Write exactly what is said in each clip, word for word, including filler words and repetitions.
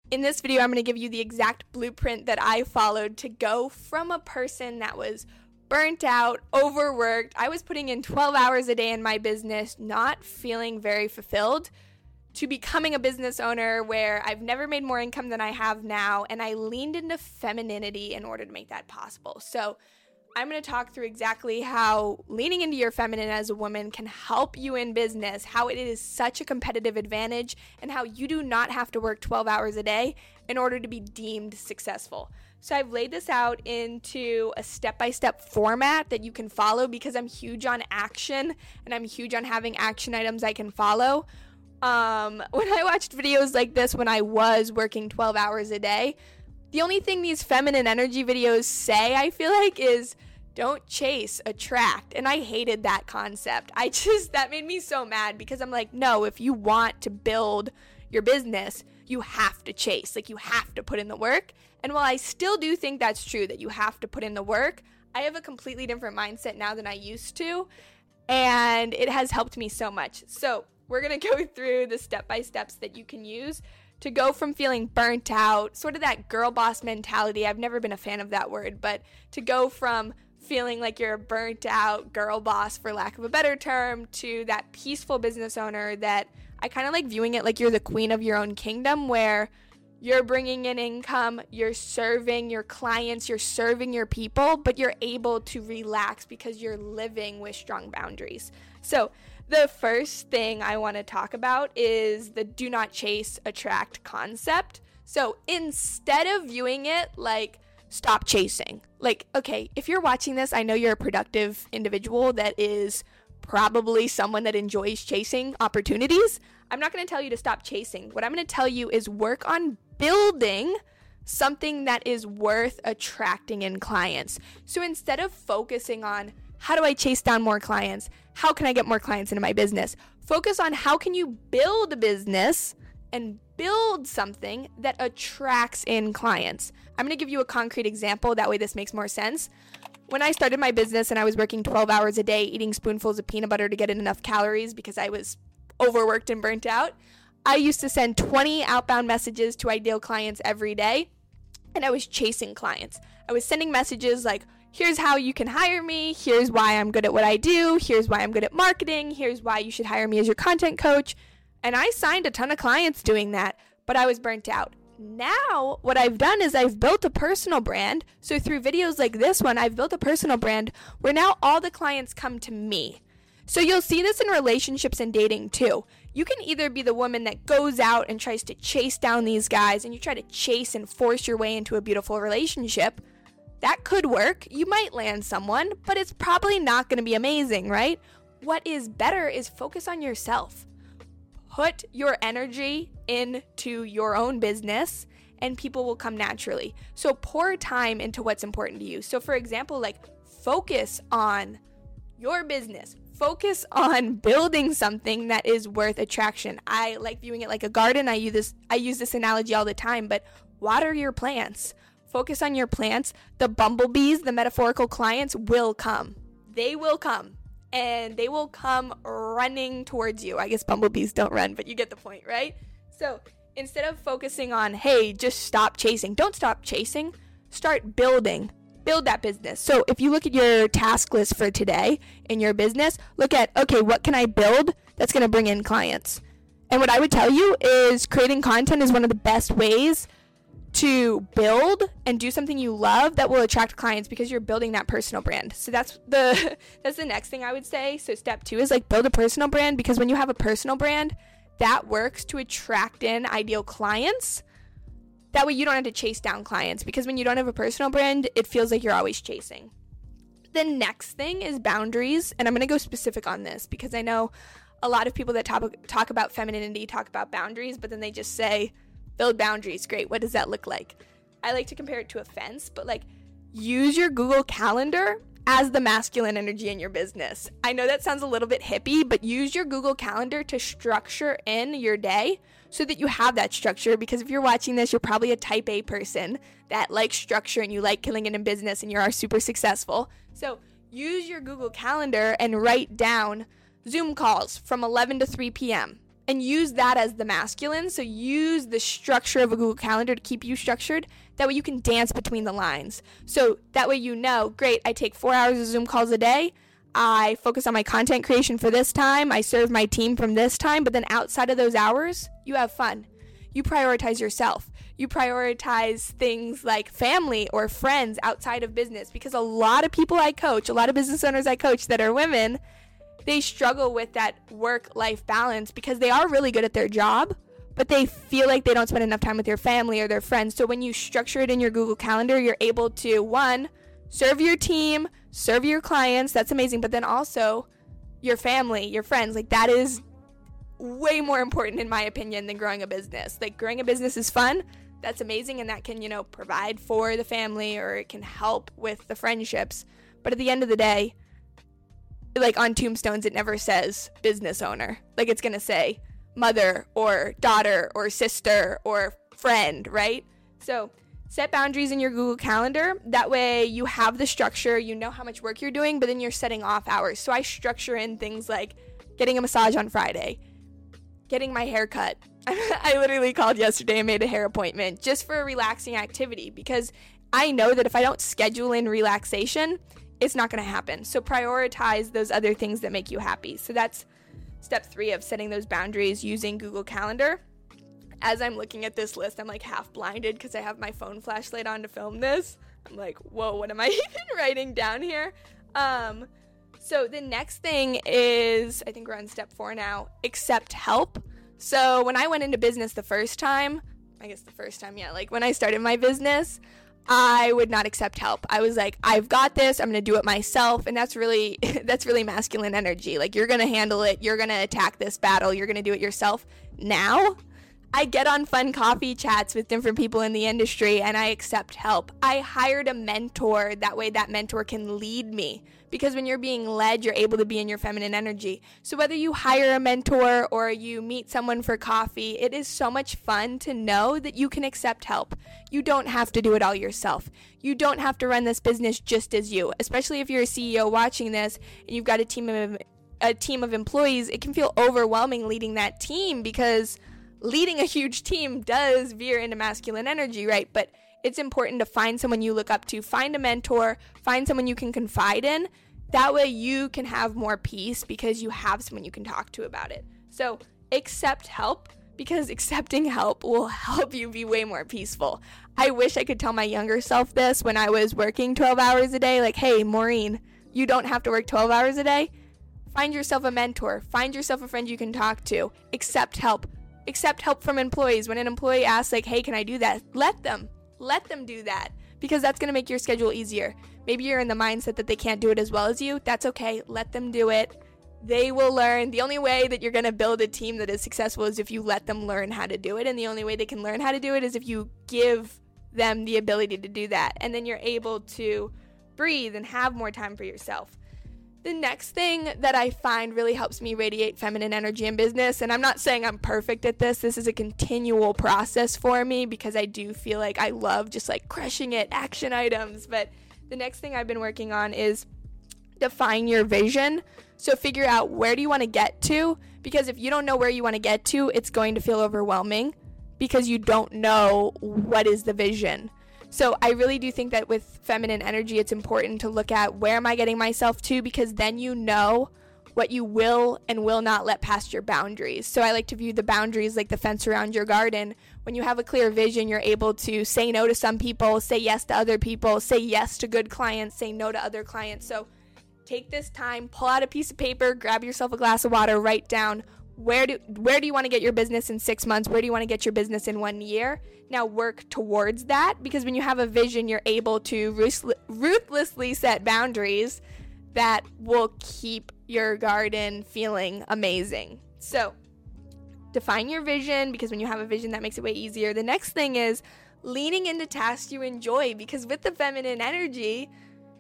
In this video, I'm going to give you the exact blueprint that I followed to go from a person that was burnt out, overworked. I was putting in twelve hours a day in my business, not feeling very fulfilled, to becoming a business owner where I've never made more income than I have now, and I leaned into femininity in order to make that possible. So I'm going to talk through exactly how leaning into your feminine as a woman can help you in business, how it is such a competitive advantage, and how you do not have to work twelve hours a day in order to be deemed successful. So I've laid this out into a step-by-step format that you can follow because I'm huge on action and I'm huge on having action items I can follow. Um, when I watched videos like this when I was working twelve hours a day, the only thing these feminine energy videos say, I feel like, is don't chase, attract. And I hated that concept. I just, that made me so mad because I'm like, no, if you want to build your business, you have to chase. Like, you have to put in the work. And while I still do think that's true, that you have to put in the work, I have a completely different mindset now than I used to. And it has helped me so much. So we're going to go through the step-by-steps that you can use to go from feeling burnt out, sort of that girl boss mentality. I've never been a fan of that word, but to go from feeling like you're a burnt out girl boss, for lack of a better term, to that peaceful business owner that I kind of like viewing it like you're the queen of your own kingdom, where you're bringing in income, you're serving your clients, you're serving your people, but you're able to relax because you're living with strong boundaries. So the first thing I want to talk about is the do not chase, attract concept. So instead of viewing it like stop chasing, like, okay, if you're watching this, I know you're a productive individual that is probably someone that enjoys chasing opportunities. I'm not going to tell you to stop chasing. What I'm going to tell you is work on building something that is worth attracting in clients. So instead of focusing on how do I chase down more clients? How can I get more clients into my business? Focus on how can you build a business and build something that attracts in clients. I'm going to give you a concrete example. That way this makes more sense. When I started my business and I was working twelve hours a day eating spoonfuls of peanut butter to get in enough calories because I was overworked and burnt out, I used to send twenty outbound messages to ideal clients every day, and I was chasing clients. I was sending messages like, here's how you can hire me, here's why I'm good at what I do, here's why I'm good at marketing, here's why you should hire me as your content coach. And I signed a ton of clients doing that, but I was burnt out. Now, what I've done is I've built a personal brand. So through videos like this one, I've built a personal brand where now all the clients come to me. So you'll see this in relationships and dating too. You can either be the woman that goes out and tries to chase down these guys and you try to chase and force your way into a beautiful relationship. That could work. You might land someone, but it's probably not going to be amazing, right? What is better is focus on yourself. Put your energy into your own business and people will come naturally. So pour time into what's important to you. So for example, like focus on your business. Focus on building something that is worth attraction. I like viewing it like a garden. I use this I use this analogy all the time, but water your plants. Focus on your plants. The bumblebees, the metaphorical clients, will come. They will come. And they will come running towards you. I guess bumblebees don't run, but you get the point, right? So instead of focusing on, hey, just stop chasing. Don't stop chasing. Start building. Build that business. So if you look at your task list for today in your business, look at, okay, what can I build that's going to bring in clients? And what I would tell you is creating content is one of the best ways to build and do something you love that will attract clients because you're building that personal brand. So that's the that's the next thing I would say. So step two is like build a personal brand, because when you have a personal brand, that works to attract in ideal clients. That way you don't have to chase down clients, because when you don't have a personal brand, it feels like you're always chasing. The next thing is boundaries, and I'm going to go specific on this because I know a lot of people that talk, talk about femininity talk about boundaries, but then they just say, build boundaries. Great. What does that look like? I like to compare it to a fence, but like use your Google Calendar as the masculine energy in your business. I know that sounds a little bit hippie, but use your Google Calendar to structure in your day so that you have that structure, because if you're watching this, you're probably a type A person that likes structure and you like killing it in business and you are super successful. So use your Google Calendar and write down Zoom calls from eleven to three p.m. and use that as the masculine. So use the structure of a Google Calendar to keep you structured. That way you can dance between the lines. So that way you know, great, I take four hours of Zoom calls a day. I focus on my content creation for this time. I serve my team from this time. But then outside of those hours, you have fun. You prioritize yourself. You prioritize things like family or friends outside of business. Because a lot of people I coach, a lot of business owners I coach that are women, they struggle with that work-life balance because they are really good at their job, but they feel like they don't spend enough time with their family or their friends. So when you structure it in your Google Calendar, you're able to, one, serve your team, serve your clients. That's amazing. But then also your family, your friends. Like, that is way more important, in my opinion, than growing a business. Like, growing a business is fun. That's amazing. And that can, you know, provide for the family, or it can help with the friendships. But at the end of the day, like on tombstones, it never says business owner. Like, it's going to say mother or daughter or sister or friend, right? So set boundaries in your Google Calendar. That way you have the structure, you know how much work you're doing, but then you're setting off hours. So I structure in things like getting a massage on Friday, getting my hair cut. I literally called yesterday and made a hair appointment just for a relaxing activity, because I know that if I don't schedule in relaxation, it's not going to happen. So prioritize those other things that make you happy. So that's step three of setting those boundaries using Google Calendar. As I'm looking at this list, I'm like half blinded because I have my phone flashlight on to film this. I'm like, whoa, what am I even writing down here? Um, so the next thing is, I think we're on step four now, accept help. So when I went into business the first time, I guess the first time, yeah, like when I started my business, I would not accept help. I was like, I've got this. I'm going to do it myself. And that's really, that's really masculine energy. Like, you're going to handle it. You're going to attack this battle. You're going to do it yourself. Now, I get on fun coffee chats with different people in the industry and I accept help. I hired a mentor. That way that mentor can lead me. Because when you're being led, you're able to be in your feminine energy. So whether you hire a mentor or you meet someone for coffee, it is so much fun to know that you can accept help. You don't have to do it all yourself. You don't have to run this business just as you, especially if you're a C E O watching this and you've got a team of a team of employees. It can feel overwhelming leading that team, because leading a huge team does veer into masculine energy, right? But it's important to find someone you look up to, find a mentor, find someone you can confide in. That way you can have more peace because you have someone you can talk to about it. So accept help, because accepting help will help you be way more peaceful. I wish I could tell my younger self this when I was working twelve hours a day. Like, hey, Maureen, you don't have to work twelve hours a day. Find yourself a mentor. Find yourself a friend you can talk to. Accept help. Accept help from employees. When an employee asks, like, hey, can I do that? Let them. Let them do that, because that's going to make your schedule easier. Maybe you're in the mindset that they can't do it as well as you. That's okay. Let them do it. They will learn. The only way that you're going to build a team that is successful is if you let them learn how to do it. And the only way they can learn how to do it is if you give them the ability to do that. And then you're able to breathe and have more time for yourself. The next thing that I find really helps me radiate feminine energy in business, and I'm not saying I'm perfect at this, this is a continual process for me, because I do feel like I love just like crushing it, action items, but the next thing I've been working on is define your vision. So figure out, where do you want to get to? Because if you don't know where you want to get to, it's going to feel overwhelming because you don't know what is the vision. So I really do think that with feminine energy, it's important to look at, where am I getting myself to? Because then you know what you will and will not let past your boundaries. So I like to view the boundaries like the fence around your garden. When you have a clear vision, you're able to say no to some people, say yes to other people, say yes to good clients, say no to other clients. So take this time, pull out a piece of paper, grab yourself a glass of water, write down, Where do where do you want to get your business in six months? Where do you want to get your business in one year? Now work towards that, because when you have a vision, you're able to ruthless, ruthlessly set boundaries that will keep your garden feeling amazing. So define your vision, because when you have a vision, that makes it way easier. The next thing is leaning into tasks you enjoy, because with the feminine energy,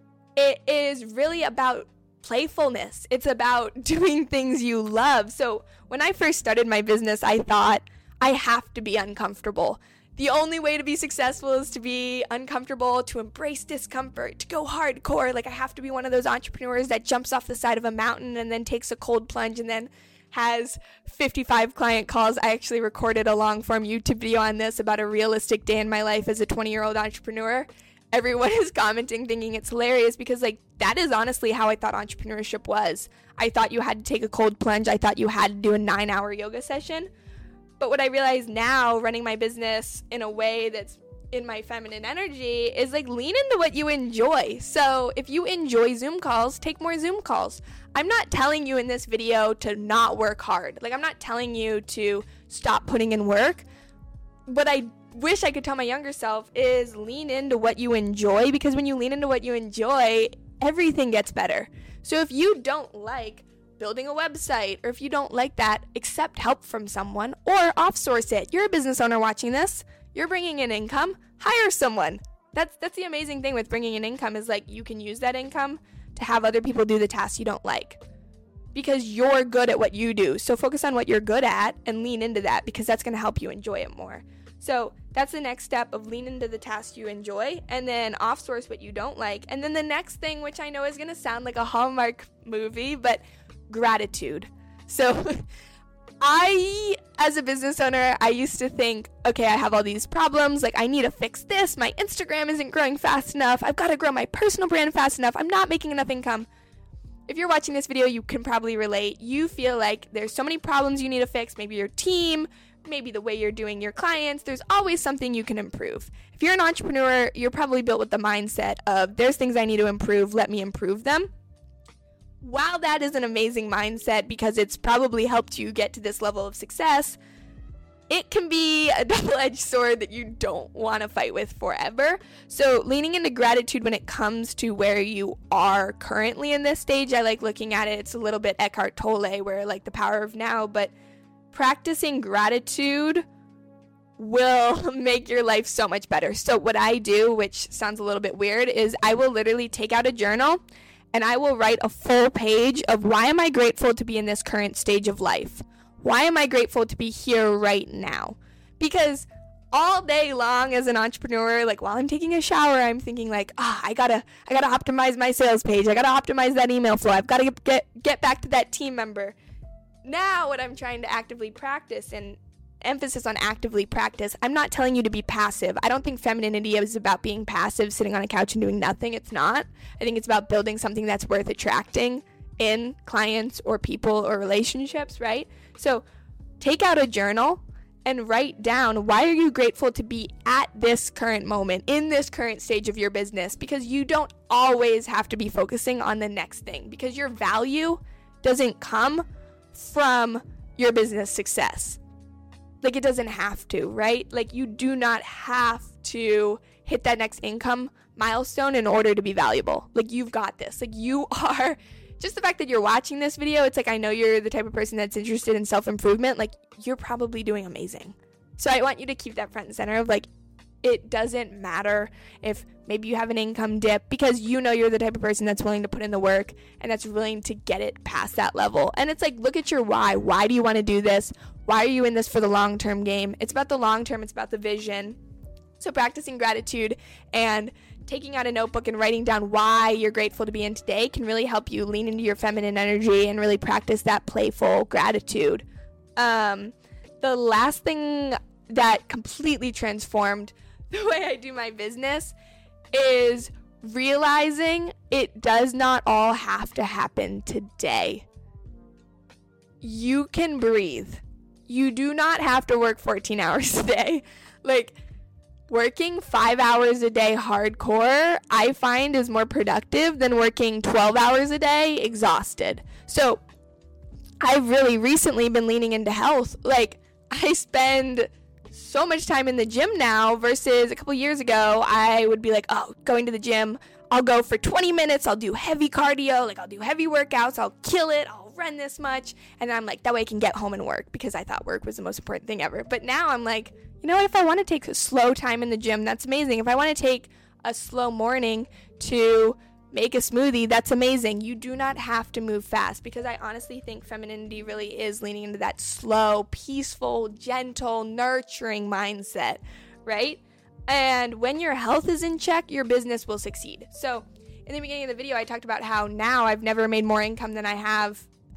it is really about playfulness. It's about doing things you love. So when I first started my business, I thought, I have to be uncomfortable. The only way to be successful is to be uncomfortable, to embrace discomfort, to go hardcore. Like, I have to be one of those entrepreneurs that jumps off the side of a mountain and then takes a cold plunge and then has fifty-five client calls. I actually recorded a long form YouTube video on this about a realistic day in my life as a twenty year old entrepreneur. Everyone is commenting thinking it's hilarious because like that is honestly how I thought entrepreneurship was. I thought you had to take a cold plunge. I thought you had to do a nine hour yoga session. But what I realize now, running my business in a way that's in my feminine energy, is like lean into what you enjoy. So if you enjoy Zoom calls, take more Zoom calls. I'm not telling you in this video to not work hard. Like I'm not telling you to stop putting in work. What I wish I could tell my younger self is lean into what you enjoy, because when you lean into what you enjoy, everything gets better. So if you don't like building a website, or if you don't like that, accept help from someone or offsource it. You're a business owner watching this. You're bringing in income. Hire someone. That's that's the amazing thing with bringing in income, is like you can use that income to have other people do the tasks you don't like, because you're good at what you do. So focus on what you're good at and lean into that, because that's going to help you enjoy it more. So that's the next step, of lean into the tasks you enjoy and then offsource what you don't like. And then the next thing, which I know is going to sound like a Hallmark movie, but gratitude. So I, as a business owner, I used to think, okay, I have all these problems. Like I need to fix this. My Instagram isn't growing fast enough. I've got to grow my personal brand fast enough. I'm not making enough income. If you're watching this video, you can probably relate. You feel like there's so many problems you need to fix. Maybe your team, maybe the way you're doing your clients. There's always something you can improve. If you're an entrepreneur, you're probably built with the mindset of there's things I need to improve. Let me improve them. While that is an amazing mindset, because it's probably helped you get to this level of success, it can be a double-edged sword that you don't want to fight with forever. So leaning into gratitude when it comes to where you are currently in this stage, I like looking at it, it's a little bit Eckhart Tolle, where like the power of now, but practicing gratitude will make your life so much better. So what I do, which sounds a little bit weird, is I will literally take out a journal and I will write a full page of why am I grateful to be in this current stage of life? Why am I grateful to be here right now? Because all day long as an entrepreneur, like while I'm taking a shower, I'm thinking like, ah, I gotta, I gotta optimize my sales page. I gotta optimize that email flow. I've gotta get, get, get back to that team member. Now what I'm trying to actively practice, and emphasis on actively practice, I'm not telling you to be passive. I don't think femininity is about being passive, sitting on a couch and doing nothing. It's not. I think it's about building something that's worth attracting in clients or people or relationships, right? So take out a journal and write down, why are you grateful to be at this current moment, in this current stage of your business? Because you don't always have to be focusing on the next thing, because your value doesn't come from your business success. Like it doesn't have to, right? Like you do not have to hit that next income milestone in order to be valuable. Like you've got this. Like you are, just the fact that you're watching this video, it's like I know you're the type of person that's interested in self-improvement. Like you're probably doing amazing. So I want you to keep that front and center of like, it doesn't matter if maybe you have an income dip, because you know you're the type of person that's willing to put in the work and that's willing to get it past that level. And it's like, look at your why. Why do you want to do this? Why are you in this for the long-term game? It's about the long term. It's about the vision. So practicing gratitude and taking out a notebook and writing down why you're grateful to be in today can really help you lean into your feminine energy and really practice that playful gratitude. Um, the last thing that completely transformed the way I do my business is realizing it does not all have to happen today. You can breathe. You do not have to work fourteen hours a day. Like, working five hours a day hardcore, I find, is more productive than working twelve hours a day exhausted. So I've really recently been leaning into health. Like, I spend so much time in the gym now versus a couple years ago. I would be like, oh, going to the gym, I'll go for twenty minutes, I'll do heavy cardio, like I'll do heavy workouts, I'll kill it, I'll run this much, and I'm like, that way I can get home and work, because I thought work was the most important thing ever. But now I'm like, you know what, if I want to take a slow time in the gym, that's amazing. If I want to take a slow morning to make a smoothie, that's amazing. You do not have to move fast, because I honestly think femininity really is leaning into that slow, peaceful, gentle, nurturing mindset, right? And when your health is in check, your business will succeed. So in the beginning of the video, I talked about how now I've never made more income than I have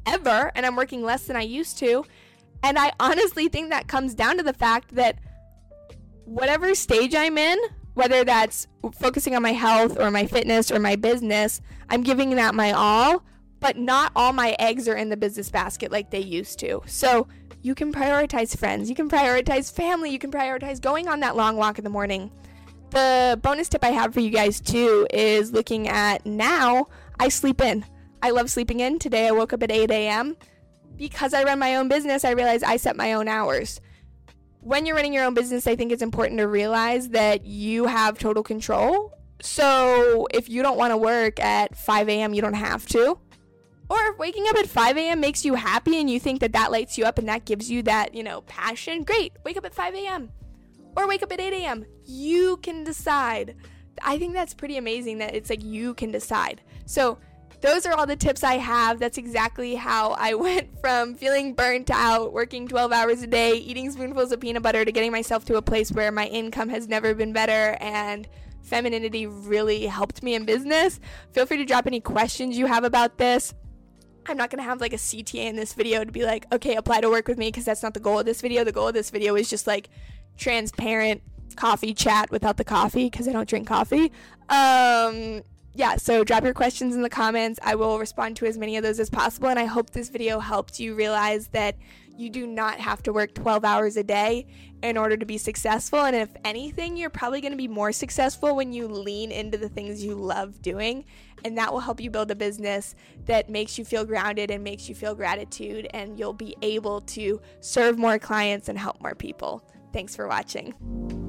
ever, and I'm working less than I used to. And I honestly think that comes down to the fact that whatever stage I'm in, whether that's focusing on my health or my fitness or my business, I'm giving that my all, but not all my eggs are in the business basket like they used to. So you can prioritize friends, you can prioritize family, you can prioritize going on that long walk in the morning. The bonus tip I have for you guys too is looking at now, I sleep in. I love sleeping in. Today I woke up at eight a.m. Because I run my own business, I realize I set my own hours. When you're running your own business, I think it's important to realize that you have total control. So if you don't want to work at five a.m., you don't have to. Or if waking up at five a.m. makes you happy and you think that that lights you up and that gives you that, you know, passion, great, wake up at five a.m. Or wake up at eight a.m. You can decide. I think that's pretty amazing that it's like you can decide. So those are all the tips I have. That's exactly how I went from feeling burnt out, working twelve hours a day, eating spoonfuls of peanut butter, to getting myself to a place where my income has never been better and femininity really helped me in business. Feel free to drop any questions you have about this. I'm not going to have like a C T A in this video to be like, okay, apply to work with me, because that's not the goal of this video. The goal of this video is just like transparent coffee chat without the coffee, because I don't drink coffee. Um... Yeah, so drop your questions in the comments. I will respond to as many of those as possible, and I hope this video helped you realize that you do not have to work twelve hours a day in order to be successful, and if anything, you're probably going to be more successful when you lean into the things you love doing, and that will help you build a business that makes you feel grounded and makes you feel gratitude, and you'll be able to serve more clients and help more people. Thanks for watching.